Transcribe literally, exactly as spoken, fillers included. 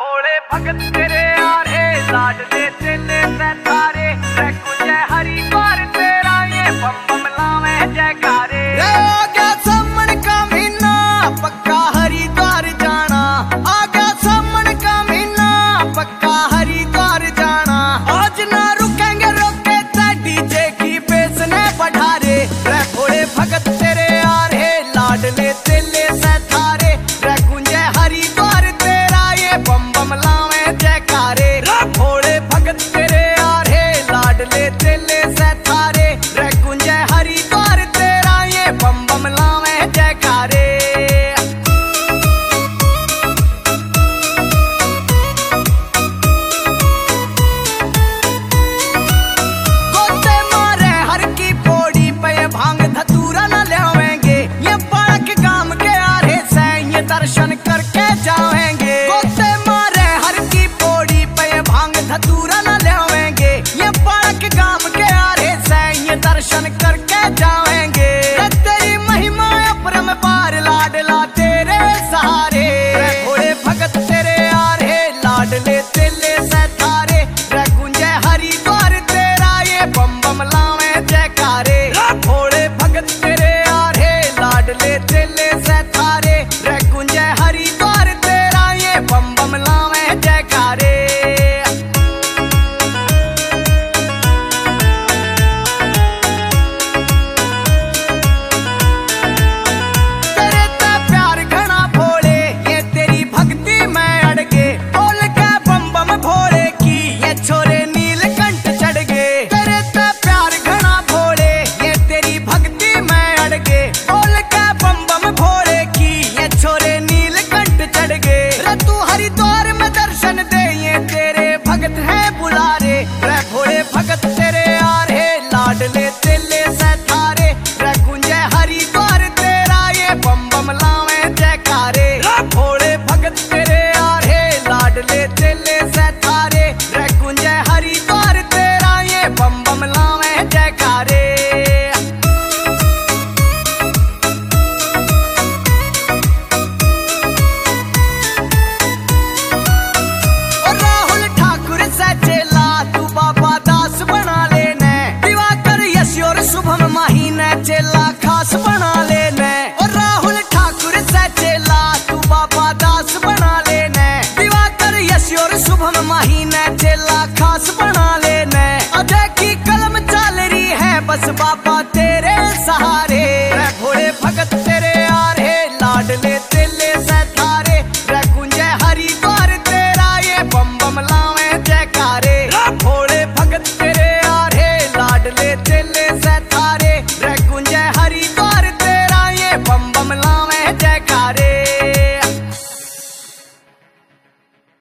भोले भगत तेरे आरे लाडले तेले सैतारे कुंजय हरि द्वार तेरा ये बम बम लावे जयकारे। आ गया सामन का महीना पक्का हरिद्वार जाना, आ गया सामन का महीना पक्का हरिद्वार जाना। आज ना रुकेंगे रोके डीजे की बेस ने बढ़ा रे भोले भगत तेरे आरे लाडले तेले सैतारे कुंजय हरिद्वार तेरा ये बम बम लावे जयकारे। भोले भगत तेरे आरे लाडले तेले सैतारे कुंजय हरिद्वार तेरा ये बम बम लावे जयकारे। गोते मारे हर की पौड़ी पे भांग धतूरा न लावेंगे, ये बालक गांव के आरे से ये दर्शन करके जाएंगे। गोते मारे हर की पौड़ी पे भांग धतूरा न लावेंगे, ये बालक गांव के आरे से ये दर्शन करके जाएंगे। तेरी महिमा अपरम पार लाडला तेरे सहारे भोले भगत तेरे आरे लाडले तेले सैतारे कुंजय हरिद्वार तेरा ये बम बम लावे जयकारे। भोले भगत तेरे आरे लाडले तेले सैतारे कुंजय हरिद्वार तेरा ये बम बम लावे जयकारे। तेरे ते प्यार घना भोले ये तेरी भक्ति में अड़गे, बोल के बम बम भोले की ये छोरे नीलकंठ चढ़ गए। तेरे ते प्यार घना भोले ये तेरी भक्ति में अड़गे, बोल के बम बम भोले की ये छोरे नीलकंठ चढ़ गए। रे तू हरिद्वार में दर्शन दे ये तेरे भगत है बुलारे भोले भगत तेरे आरे लाडले तेले सैतारे कुंजय हरिद्वार तेरा ये बम बम लावे जयकारे। भोले भगत तेरे आरे लाडले तेले सैतारे कुंजय हरिद्वार तेरा ये बम बम लावे जयकारे। और राहुल ठाकुर से चेला तू बाबा दास बना लेने, दिवाकर यशोर शुभम महीने चेला खास बना लेने। और राहुल ठाकुर से चेला तू बाबा दास बना लेने, दिवाकर यशोर शुभम महीने चेला खास बना लेने। अजय की कलम चल रही है बस बाबा तेरे सहारे भोले भगत तेरे आरे लाडले तेले सैतारे कुंजय हरिद्वार तेरा ये बम बम लावे जयकारे। भोले भगत तेरे आरे लाडले तेले सैतारे